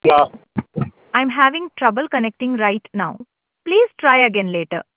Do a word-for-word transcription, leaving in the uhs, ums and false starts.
Yeah. I'm having trouble connecting right now. Please try again later.